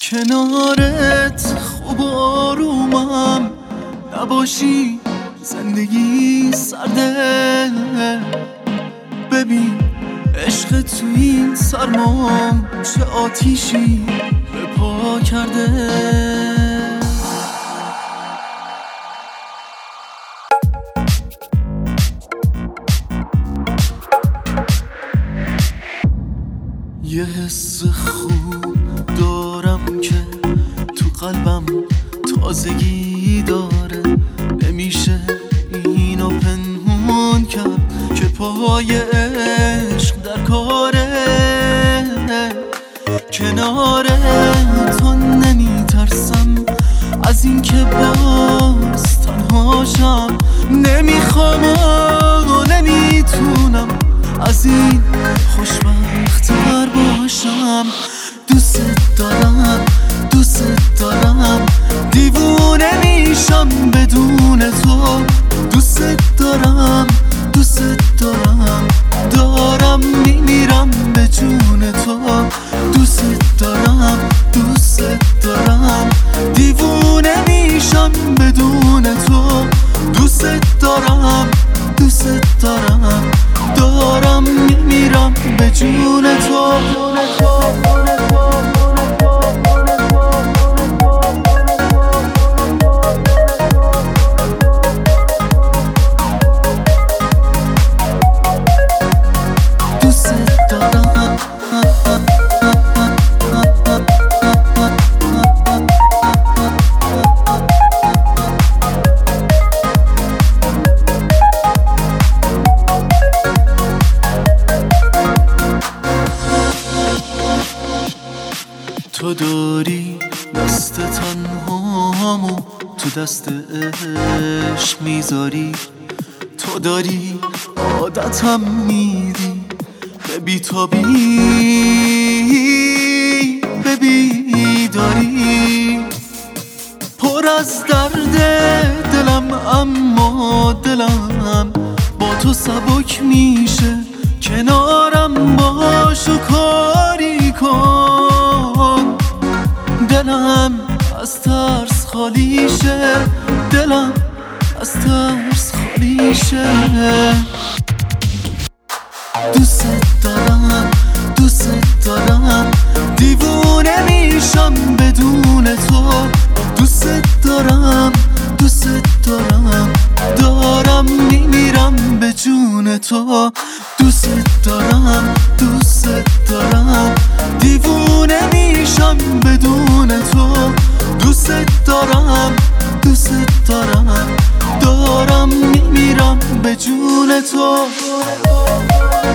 کنارت خوب و آرومم، نباشی زندگی سرده. ببین عشق تو این سرما چه آتیشی به پا کرده. یه حس خوب دارم که تو قلبم تازگی داره، نمیشه اینو پنهون کرد که پای عشق در کاره. کنار تو نمیترسم از این که باز تنهاشم، نمیخوام و نمیتونم از این خوشبخت‌تر باشم. دوست دارم دیوونه میشم بدون تو. دوست دارم دارم میمیرم به جون تو. دوست دارم دیوونه میشم بدون تو. دوست دارم دارم میمیرم به جون تو. تو داری دست تنهامو تو دست عشق میذاری، تو داری عادتم میدی به بیتابی، به بیداری. پر از درد دلم اما دلم با تو سبک میشه. کنارم باش و کاری کن، دلم از ترس خالی شه، دلم از ترس خالی شه. دوست دارم دیوونه میشم بدون تو. دوست دارم دارم میمیرم به جون تو. دوست دارم دیوونه میشم بدون تو. دوست دارم دارم میمیرم به جون تو.